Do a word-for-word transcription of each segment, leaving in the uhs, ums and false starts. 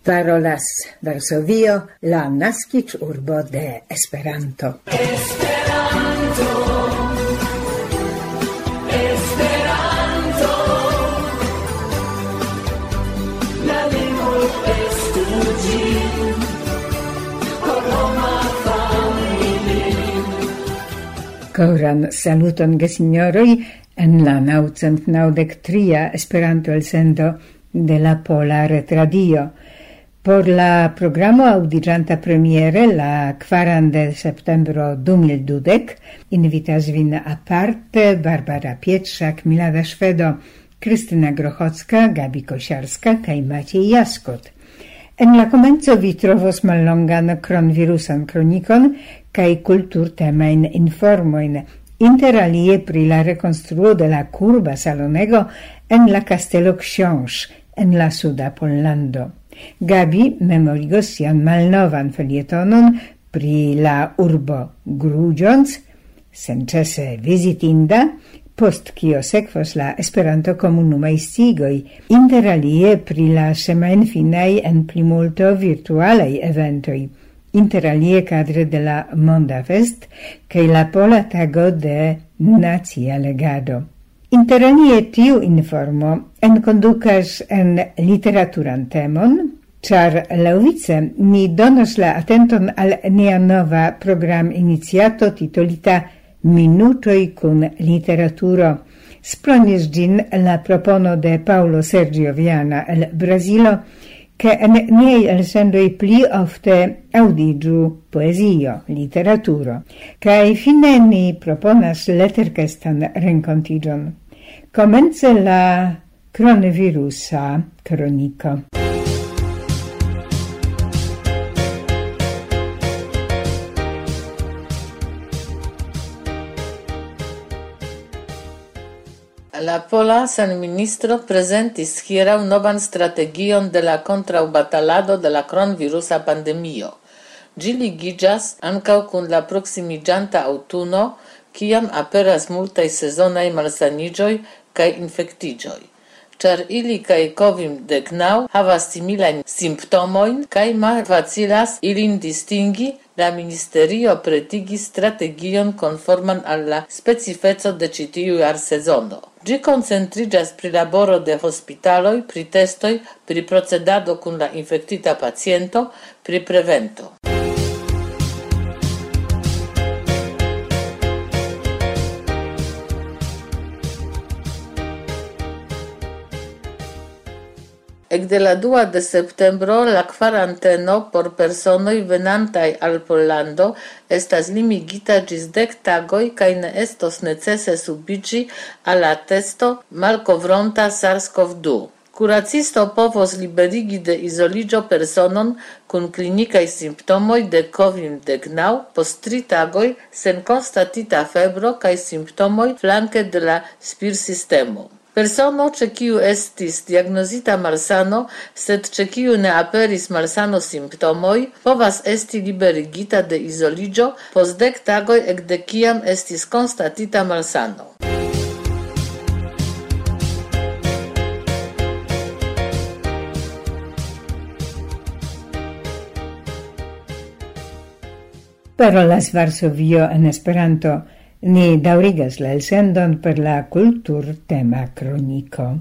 Parolas Varsovio, la naskiĝurbo de Esperanto. Esperanto, Esperanto, la lingvo estu ĝi, por homa familio. Koran saluton gesinjoroj en la naŭcent naŭdek tria Esperanto elsendo de la Pola Retradio. Por la programo audiĝanta premiere la kvaran de septembro du mil dudek invitas vin aparte Barbara Pietrzak, Milada Szwedo, Krystyna Grochocka, Gabi Kosiarska kaj Maciej Jaskot. En la komenco vi trovos mallongan kronvirusan kronikon kaj kulturtemajn informojn, inter alie pri la rekonstruo de la kurba salonego en la Kastelo Książ en la suda Pollando. Gabi memorigos sian malnovan felietonon pri la urbo Grudziądz, senĉese vizitinda, post kio sekvos la Esperanto komunumaj sciigoj, inter alie pri la semajnfinaj en plimulto virtualaj eventoj, inter alie kadre de la Monda Fest kaj la Pola Tago de Nacia Legado. Inter alie tiu informo enkondukas en literaturan temon, ĉar laŭvice ni donos la atenton al nia nova program iniciato titolita Minutoj kun literaturo. Spronis ĝin la propono de Paulo Sergio Viana el Brazilo, ke en niaj elsendoj pli ofte aŭdiĝu poezio, literaturo. Kaj fine ni proponas leterkestan renkontiĝon. Komence la kronvirusa kroniko. La pola sanministro prezentis hieraŭ novan strategion de la kontraŭbatalado de la kronvirusa pandemio. Ĝi ligiĝas ankaŭ kun la proksimiĝanta aŭtuno, kiam aperas multaj sezonaj malsaniĝoj kaj infektiĝoj. Ĉar ili kaj kovid denaŭ havas similajn simptomojn kaj malfacilas ilin distingi, la ministerio pretigis strategion konforman al la specifeco de ĉi tiu jarsezono. Ĝi koncentriĝas pri laboro de hospitaloj, pri testoj, pri procedado kun la infektita paciento, pri prevento. Ekde la dua de septembro la kvaranteno por personoj venantaj al Pollando estas limigita ĝis dek tagoj kaj ne estos necese subiĝi al la testo malkovronta SARS-CoV du. Kuracisto povos liberigi de izoliĝo personon kun klinikaj simptomoj de kovid denaŭ post tri tagoj sen konstatita febro kaj simptomoj flanke de la spirsistemo. Persono ĉe kiu estis diagnozita malsano, sed ĉe kiu ne aperis malsano simptomoj, povas esti liberigita de izoliĝo post dek tagoj ekde kiam estis konstatita malsano. Parolas Varsovio en Esperanto. Ni daŭrigas la elsendon per la kulturtema kroniko.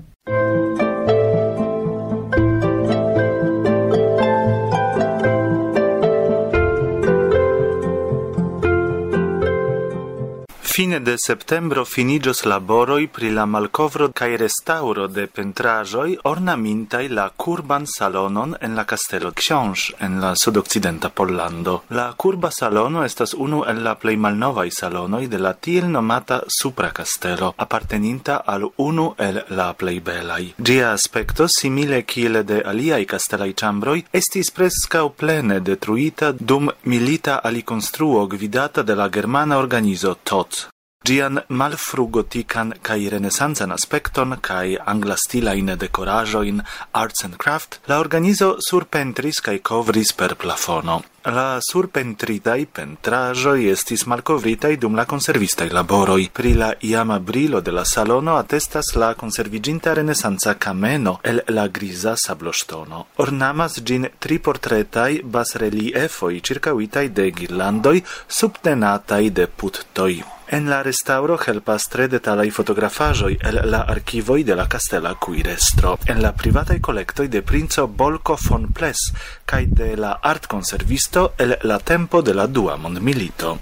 Fine de septembro finiĝos laboroj pri la malkovro kaj restaŭro de pentraĵoj ornamintaj la kurban salonon en la Kastelo Książ en la sudokcidenta Pollando. La kurba salono estas unu el la plej malnovaj salonoj de la tiel nomata Supra Kastelo, aparteninta al unu el la plej belaj. Ĝia aspekto, simile kiel de aliaj kastelaj ĉambroj, estis preskaŭ plene detruita dum milita alikonstruo gvidata de la germana organizo T O C. Gian malfrugotican kai renesancan aspekton kai anglastilajn dekoraĵojn Arts and Craft la organizo surpentris kai kovris per plafono. La surpentritaj pentraĵoj estis malkovritaj dum la konservistaj laboroj. Pri la iama brilo de la salono atestas la konserviĝinta renesanca kameno el la griza sabloŝtono. Ornamas ĝin tri portretaj basreliefoj ĉirkaŭitaj de girlandoj subtenataj de puttoj. En la restauro helpas tre detalaj fotografaĵoj el la arkivoj de la kastela kuirestro, en la privataj kolektoj de princo Bolko von Ples kaj de la artkonservisto el la tempo de la dua mondmilito.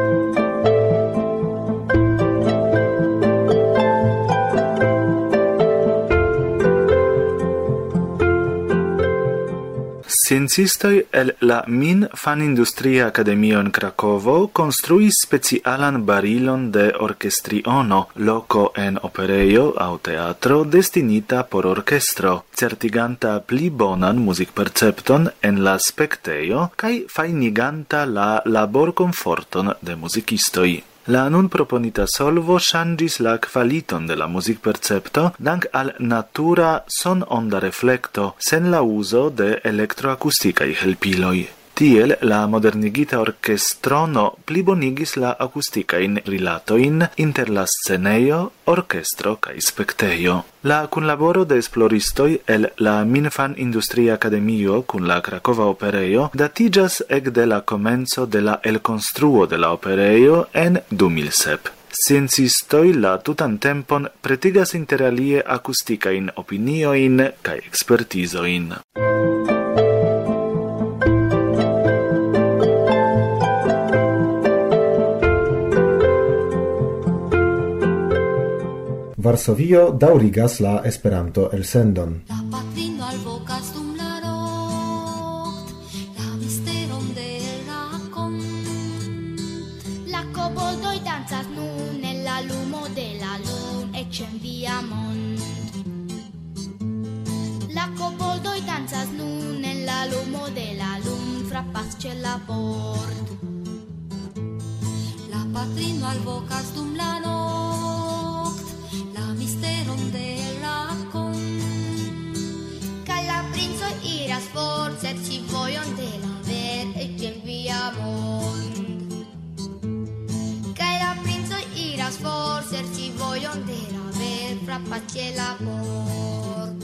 Sciencistoj el la Min Fanindustria Akademio en Krakovo konstruis specialan barilon de orkestriono, loko en operejo aŭ teatro destinita por orkestro, certiganta pli bonan muzikpercepton en la spektejo kaj fajniganta la laborkomforton de muzikistoj. La nun proponita solvo ŝanĝis la kvaliton de la muzikpercepto dank al natura son-onda reflekto sen la uzo de elektroakustikaj helpiloj. Tiel la modernigita orkestrono plibonigis la akustikajn rilatojn inter la scenejo, orkestro kaj spektejo. La kunlaboro de esploristoj el la Minfan Industria Akademio kun la Krakova Operejo datiĝas ekde la komenco de la elkonstruo de la operejo en du mil sep. Sciencistoj la tutan tempon pretigas interalie akustikajn opiniojn kaj ekspertizojn. Varsovio daŭrigas la Esperanto elsendon. La patrino alvokas dum la nokt, la misteron de rakont. La koboldoj dancas nun en la lumo de la lun, eĉ en via mond. La koboldoj dancas nun en la lumo de la lun, frapas ĉe la port. La patrino alvokas dum la nokt, la misteron de rakont. Kaj la princo iras for serĉi vojon de la ver eĉ en via mond. Kaj la princo iras for serĉi vojon de la ver frapas ĉe la port.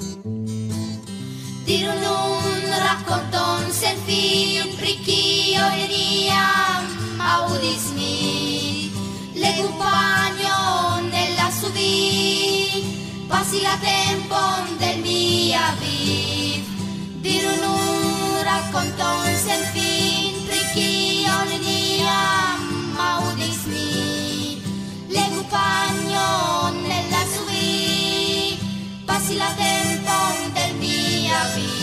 Diru nun rakonton sen fin pri kio neniam aŭdis mi. Legu pagno nella suvi, passi la tempon del mia viv. Diru nun rakonton sen fin pri kio neniam aŭdis mi. Legu pagno nella suvi, passi la tempon del mia viv.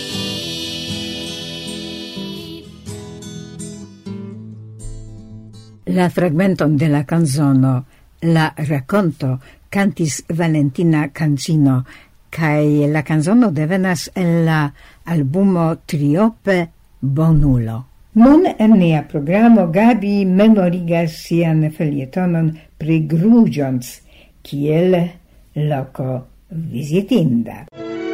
La fragmenton de la canzono La racconto cantis Valentina Cancino, kai la canzono devenas en la albumo Triope Bonulo. Nun en nia programo Gabi memorigas sian felietonon pri Gruĝons, kiel loko vizitinda.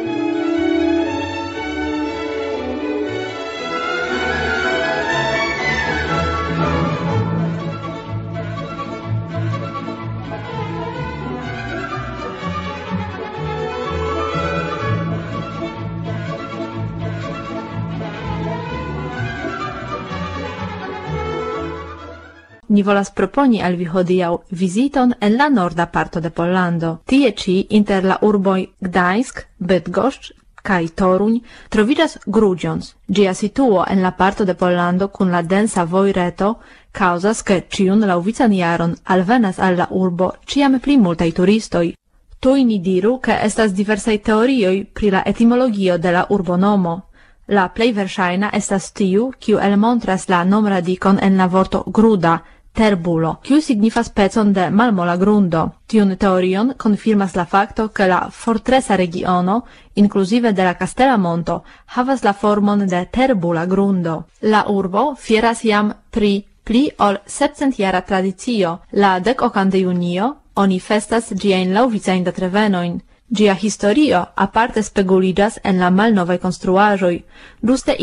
Ni volas proponi al vi hodiaŭ viziton en la norda parto de Pollando. Tie ĉi inter la urboj Gdańsk, Bydgoszcz kaj Toruń troviĝas Gruĝons. Ĝia situo en la parto de Pollando kun la densa vojreto kaŭzas, ke ĉiun laŭvican jaron alvenas al la urbo ĉiam pli multaj turistoj. Tuj ni diru, ke estas diversaj teorioj pri la etimologio de la urbonomo. La plej verŝajna estas tiu, kiu elmontras la nomradikon en la vorto gruda, terbulo, kiu signifas pecon de malmola grundo. Tiun teorion konfirmas la fakto, ke la fortresa regiono, inkluzive de la Kastela Monto, havas la formon de terbula grundo. La urbo fieras jam pri pli ol sepcentjara tradicio. La dek okan de junio oni festas ĝiajn laŭvicajn datrevenojn. Ĝia historio aparte speguliĝas en la malnovaj konstruaĵoj. Ĝuste ili,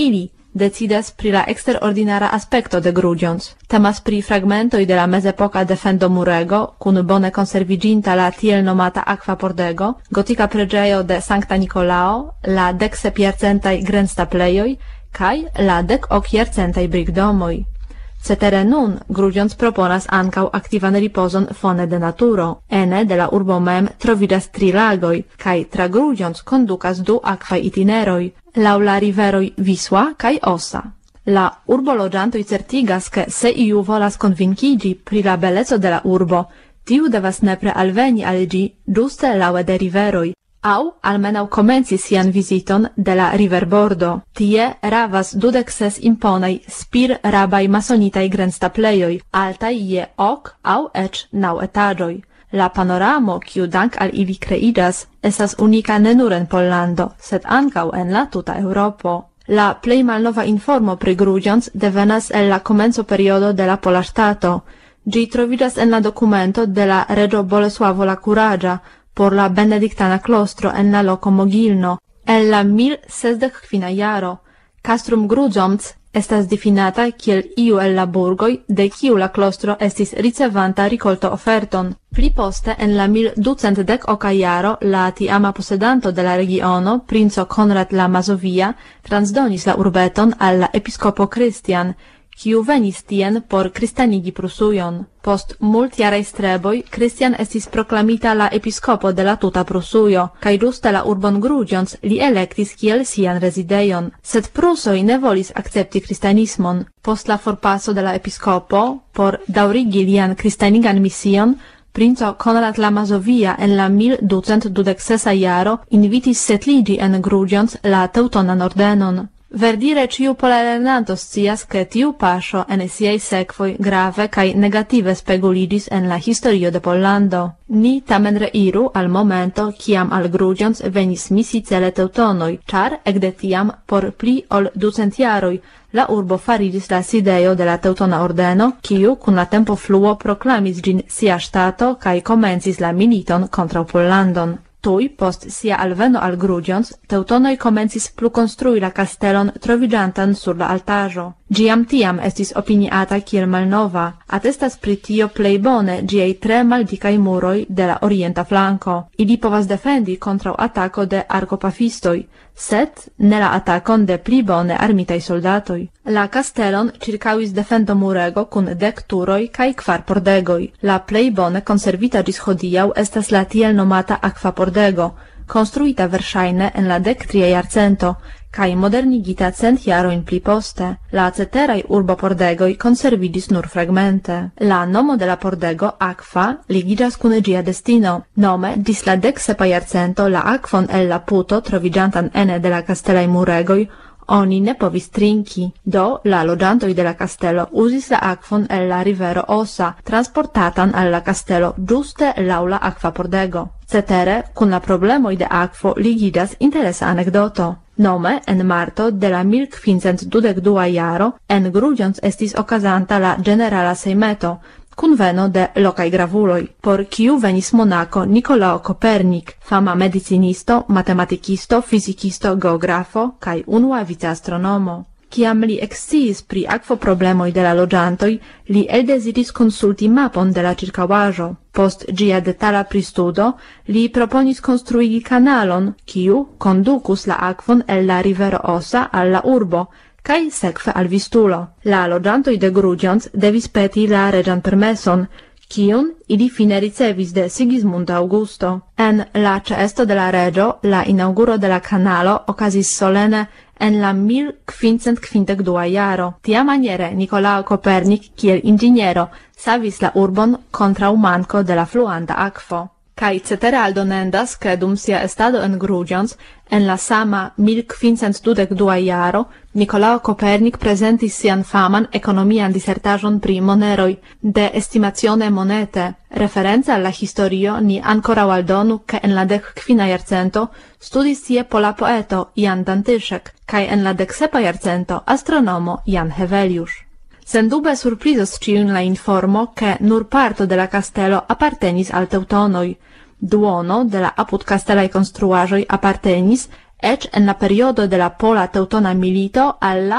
decidas pri la exterordinara aspecto de Grudziądz. Temas pri fragmentoj de la mezepoka defendo murego, kun bone konserviĝinta la tiel nomata akva pordego, gotika preĝejo de Sankta Nikolao, la dek sep jarcentaj grenstaplejoj kaj la dek ok jarcentaj brikdomoj. Cetere nun Grudziądz proponas ankaŭ aktivan ripozon fone de naturo. Ene de la urbo mem troviĝas tri lagoj, kaj tra Grudziądz kondukas du akvaj itineroj, laŭ la riveroj Wisła kaj Osa. La urboloĝantoj certigas, ke se iu volas konvinkiĝi pri la beleco de la urbo, tiu devas nepre alveni al ĝi ĝuste laŭe de riveroj, aŭ almenaŭ komenci sian viziton de la riverbordo. Tie ravas dudek ses imponaj spir-rabaj masonitaj grenstaplejoj, altaj je ok aŭ eĉ naŭ etaĝoj. La panoramo, kiu dank al ili kreiĝas, estas unika ne nur en Pollando, sed ankaŭ en la tuta Eŭropo. La plej malnova informo pri Grudziądz devenas el la komenco periodo de la Pola ŝtato. Ĝi troviĝas en la dokumento de la reĝo Bolesłavo la Kuraĝa por la benediktana klostro en la loko Mogilno. En la mil sesdek kvina jaro, Castrum Grudziądz estas difinata kiel iu el la burgoj, de kiu la klostro estis ricevanta rikolto oferton. Pli poste en la mil ducent dek oka jaro la tiama posedanto de la regiono, princo Konrad la Mazovia, transdonis la urbeton al la episkopo Christian, kiu venis tien por kristanigi Prusujon. Post multjaraj streboj Christian estis proklamita la episkopo de la tuta Prusujo, kaj ĝuste la urbon Grudziądz li elektis kiel sian rezidejon. Sed prusoj ne volis akcepti kristanismon. Post la forpaso de la episkopo, por daŭrigi lian kristanigan mision, princo Konrad la Mazovia en la mil ducent dudek sesa jaro invitis setliĝi en Grudziądz la Teutonan ordenon. Verdire ciu pola lernanto scias, ke tiu paŝo en siaj sekvoj grave kaj negative speguliĝis en la historio de Pollando. Ni tamen reiru al momento, kiam al Grudziądz venis misicele teutonoj, ĉar ekde tiam por pli ol ducent jaroj la urbo fariĝis la sidejo de la Teutona ordeno, kiu kun la tempofluo proklamis ĝin sia ŝtato kaj komencis la militon kontraŭ Pollandon. Tuj post sia alveno al Grudziądz, teutonoj komencis plukonstrui la kastelon troviĝantan sur la altaĵo. Ĝi jam tiam estis opiniata kiel malnova, atestas pri tio plej bone ĝiaj tre maldikaj muroj de la orienta flanko. Ili povas defendi kontraŭ atako de arkopafistoj, sed ne la atakon de pli bone armitaj soldatoj. La kastelon ĉirkaŭis defendo murego kun dek turoj kaj kvar pordegoj. La plej bone konservita ĝis hodiaŭ estas la tiel nomata akva pordego, konstruita verŝajne en la dek tria jarcento, kaj modernigita cent jarojn pli poste. La ceteraj urbopordegoj konserviĝis nur fragmente. La nomo de la pordego akva ligiĝas kun ĝia destino. Nome ĝis la dek sepa jarcento la akvon el la puto troviĝantan ene de la kastelaj muregoj oni ne povis trinki. Do la loĝantoj de la kastelo uzis la akvon el la rivero Osa, transportatan al la kastelo ĝuste laŭ la akva pordego. Cetere, kun la problemoj de akvo ligiĝas interesa anekdoto. Nome, en marto de la mil kvincent dudek dua jaro, en Grudziądz estis okazanta la ĝenerala sejmeto, kunveno de lokaj gravuloj, por kiu venis monako Nikolao Kopernik, fama medicinisto, matematikisto, fizikisto, geografo kaj unua viceastronomo. Kiam li eksciis pri akvoproblemoj de la loĝantoj, li eldeziris konsulti mapon de la ĉirkaŭaĵo. Post ĝia detala pristudo, li proponis konstruigi kanalon, kiu kondukus la akvon el la rivero Osa al la urbo, kaj sekve al Vistulo. La loĝantoj de Grudziądz devis peti la reĝan permeson, kiun ili fine ricevis de Sigismund Augusto. En la ĉeesto de la reĝo, la inaŭguro de la kanalo okazis solene en la mil kvincent kvindek dua jaro. Tiamaniere Nikolao Kopernik kiel inĝiniero savis la urbon kontraŭ manko de la fluanta akvo. Kaj cetere aldonendas, ke dum sia estado en Grudziądz, en la sama mil kvincent dudek dua jaro, Nikolao Kopernik prezentis sian faman ekonomian disertaĵon pri moneroj de estimazione monete. Reference al la historio ni ankoraŭ aldonu, ke en la dek kvina jarcento studis tie pola poeto Jan Dantyszek, kaj en la dek sepa jarcento astronomo Jan Heveliusz. Sendube surprizos ĉiujn la informo, ke nur parto de la kastelo apartenis al teutonoj. Duono de la apudkastelaj konstruaĵoj apartenis eĉ en la periodo de la Pola Teutona milito al la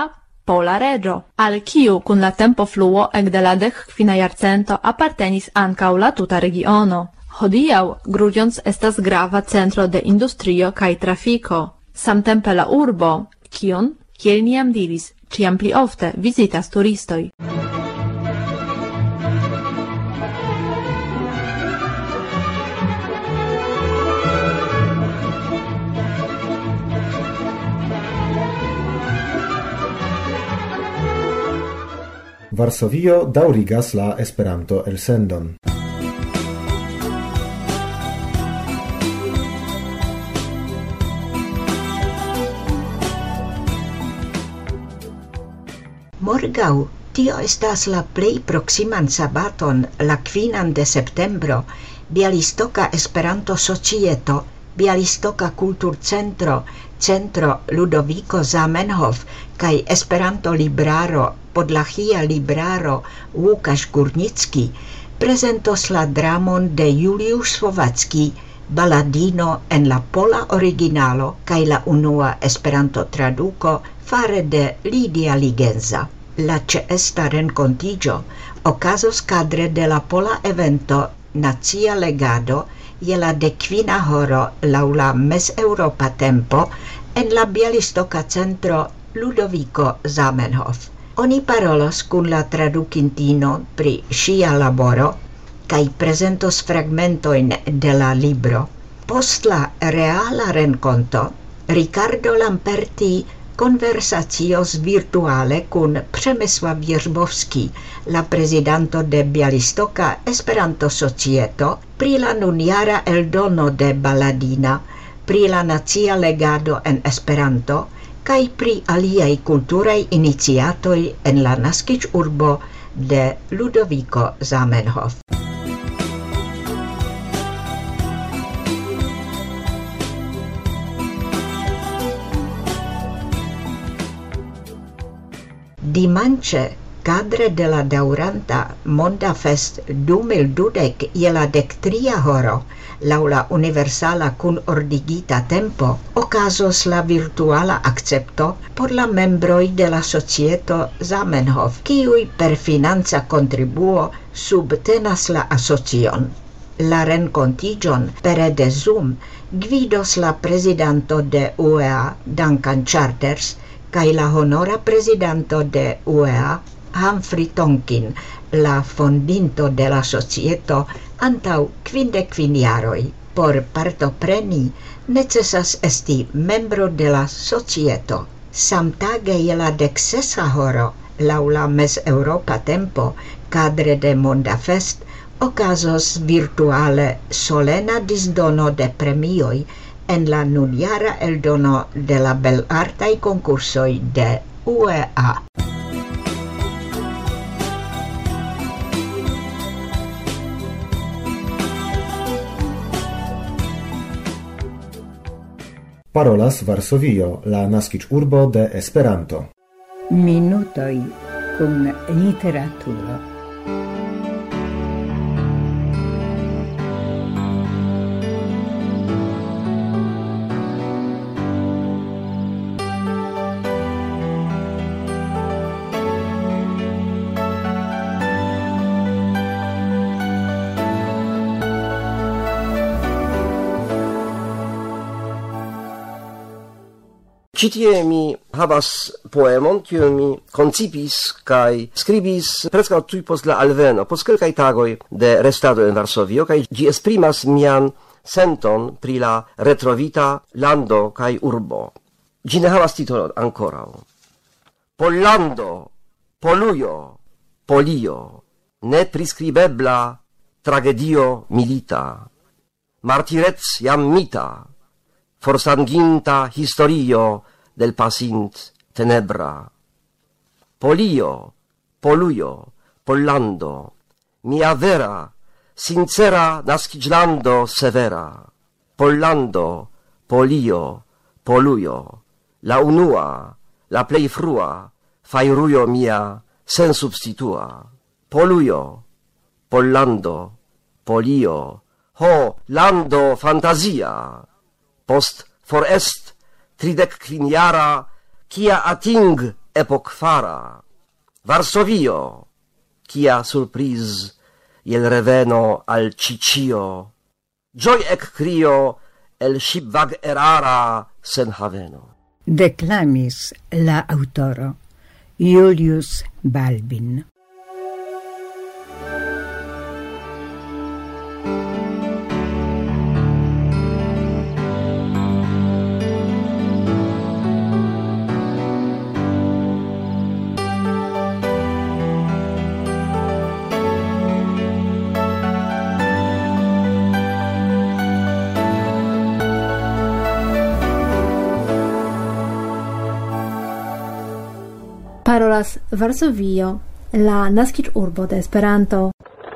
Pola Regio, al kiu kun la tempo fluo ekde la dek kvina jarcento apartenis ankaŭ la tuta regiono. Hodiaŭ Grudziądz estas grava centro de industrio kaj trafiko. Samtempe la urbo, kion, kiel ni jam diris, ĉiam pli ofte vizitas turistoj. Varsovio daŭrigas la Esperanto elsendon. Morgaŭ, tio estas la plej proksiman sabaton, la kvinan de septembro, Bialistoka Esperanto-Societo, Bialistoka Kulturcentro, Centro Ludoviko Zamenhof kaj Esperanto-libraro Podlachia libraro Łukasz Górnicki prezentos la dramon de Juliusz Słowacki, Baladino en la pola originalo kaj la unua Esperanto-traduko fare de Lidia Ligenza. La ĉeesta renkontiĝo okazos kadre de la pola evento Nacia Legado je la dekvina horo laŭ la mezeŭropa tempo en la Bialistoka centro Ludoviko Zamenhof. Oni parolos kun la tradukintino pri ŝia laboro kaj prezentos fragmentojn de la libro. Post la reala renkonto, Ricardo Lamperti konversacios virtuale kun Przemysław Wierzbowski, la prezidanto de Bialistoka Esperanto-Societo, pri la nunjara eldono de Baladina, pri la nacia legado en Esperanto, kaj pri aliaj kulturaj iniciatoj en la naskiĝurbo de Ludoviko Zamenhof. Dimanĉe, kadre de la daŭranta Monda Fest du mil dudek je la dektria horo, laŭ la universala kunordigita tempo, okazos la virtuala akcepto por la membroj de la Societo Zamenhof, kiuj per financa kontribuo subtenas la asocion. La renkontiĝon pere de Zoom gvidos la prezidanto de U E A, Duncan Charters, kaj la honora prezidanto de U E A, Humphrey Tonkin, la fondinto de la societo antaŭ kvindek kvin jaroj. Por partopreni necesas esti membro de la societo. Samtage je la deksesa horo, laŭ la mezeŭropa tempo, kadre de Monda Fest, okazos virtuale solena disdono de premioj en la nunjara eldono de la belartaj konkursoj de U E A. Parolas Varsovio, la naskiĝurbo de Esperanto. Minutoj kun literaturo. Ĉi tie mi havas poemon, kiun mi koncipis kaj skribis preskaŭ tuj post la alveno, post kelkaj tagoj de restado en Varsovio, kaj ĝi esprimas mian senton pri la retrovita lando kaj urbo. Ĝi ne havas titolon ankoraŭ. Pollando, Polujo, Polio, nepriskribebla tragedio milita, martirec jam mita, forsanginta historio del pasint tenebra. Polio, Polujo, Pollando, mia vera, sincera naskiĝlando severa. Pollando, Polio, Polujo, la unua, la plej frua, fajrujo mia sensubstitua. Polujo, Pollando, Polio, ho, lando fantazia! Post forest tridek kvinjara, kia ating epocfara. Varsovio, kia surprise il reveno al Cicio. Joy ec crio el shipvag erara sen haveno. Declamis la autoro Julius Balbin. Parolas Varsovio, la naskiĝurbo de Esperanto.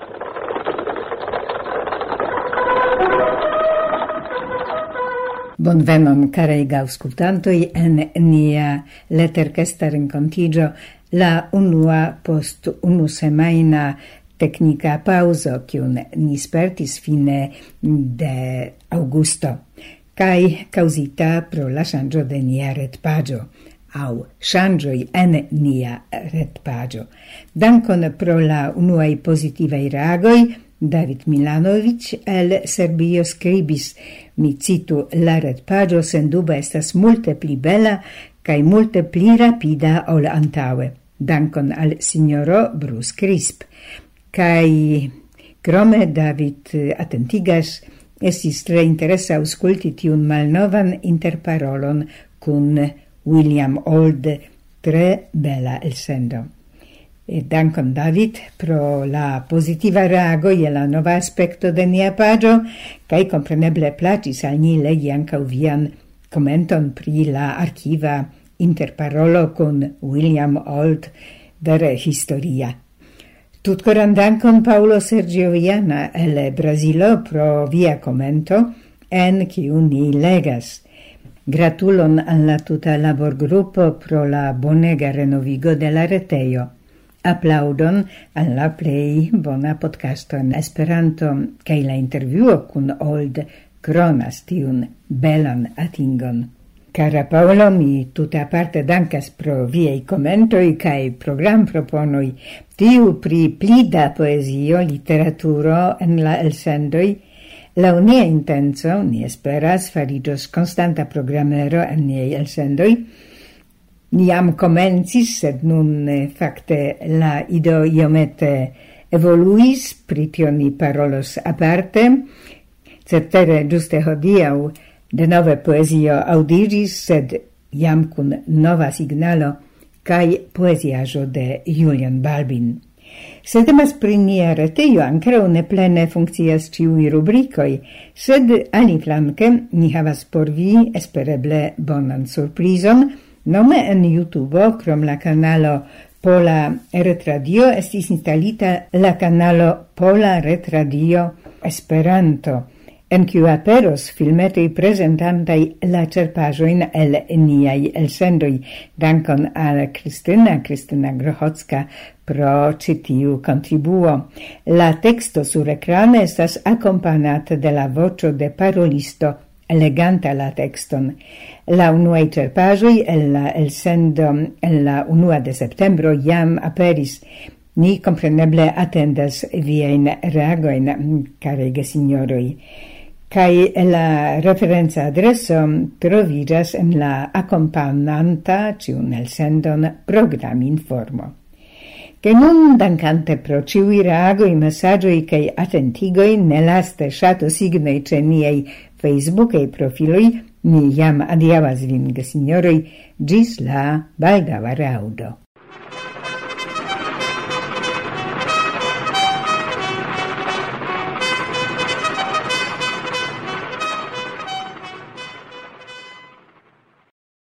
Bonvenon, carei aŭskultantoj, en nia leterkesta renkontiĝo, la unua post unu semajna teknika paŭzo, kiun ni spertis fine de aŭgusto, kaj kaŭzita pro la ŝanĝo de nia retpaĝo. Au ŝanĝoj en nia retpaĝo. Dankon pro la unuaj pozitivaj reagoj, David Milanovic el Serbio skribis, mi citu, la retpaĝo sendube estas multe pli bela kaj multe pli rapida ol antaŭe. Dankon al signoro Bruce Crisp. Kaj krome David atentigas, estis tre interesa aŭskulti tiun malnovan interparolon kun William Old, tre bella elsendo. E dankon David pro la positiva reago e la nova aspecto de nia pagio, kai compreneble placis al ni legi ankaŭ vian commenton pri la archiva interparolo con William Old, vere historia. Tutkoran dankon Paulo Sergio Viana el Brasilo pro via commento, en kiu ni legas. Gratulon al la tuta laborgrupo pro la bonega renovigo de la retejo. Aplaudon al la plej bona podcasto en Esperanto, kaj la intervjuo kun Old kronas tiun belan atingon. Cara Paolo, mi tuta aparte dankas pro viaj komentoj kaj programproponoj. Tiu pri pli da poezio, literaturo en la elsendoj. La unia intenso, ni esperas, fariĝos konstanta programero en niaj elsendoj. Ni jam komencis, sed nun fakte la ideo iomete evoluis, pri tio ni parolos aparte. Cetere ĝuste hodiaŭ denove poezio aŭdiĝis, sed jam kun nova signalo kaj poeziaĵo de Julian Balbin. Se temas pri nia retejo, ankoraŭ ne plene funkcias ĉiuj rubrikoj, sed aliflanke ni havas por vi espereble bonan surprizon. Nome en YouTube, krom la kanalo Pola Retradio, estis instalita la kanalo Pola Retradio Esperanto, en kiu aperos filmetoj prezentantaj la ĉerpaĵojn el niaj elsendoj. Dankon al Kristina, Kristina Grochocka, pro ĉi tiu kontribuo. La teksto surekrane estas akompanata de la voĉo de parolisto leganta la tekston. La unuaj ĉerpaĵoj el la elsendo en la unua de septembro jam aperis. Ni kompreneble atendas viajn reagojn, karaj gesinjoroj. Kai la referenza adreso troviĝas en la akompananta ĉiun elsendon programinformo. Ke nun, dankante pro ĉiuj reagoj, mesaĝoj kaj atentigoj, nelaste ŝatosignoj ĉe niaj Facebookaj profiloj, mi jam adiaŭas vin, gesinjoroj, ĝis la baldaŭa reaŭdo.